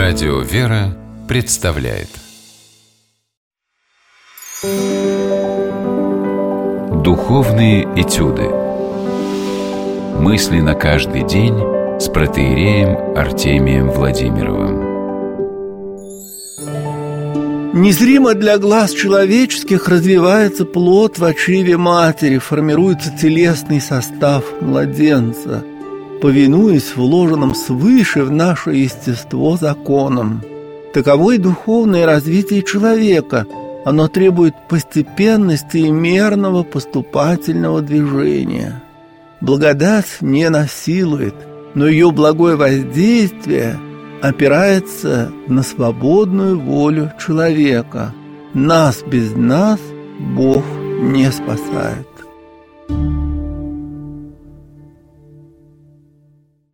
Радио «Вера» представляет Духовные этюды. Мысли на каждый день с протоиереем Артемием Владимировым. Незримо для глаз человеческих развивается плод в чреве матери, формируется телесный состав младенца, повинуясь вложенным свыше в наше естество законам. Таково и духовное развитие человека. Оно требует постепенности и мерного поступательного движения. Благодать не насилует, но ее благое воздействие опирается на свободную волю человека. Нас без нас Бог не спасает.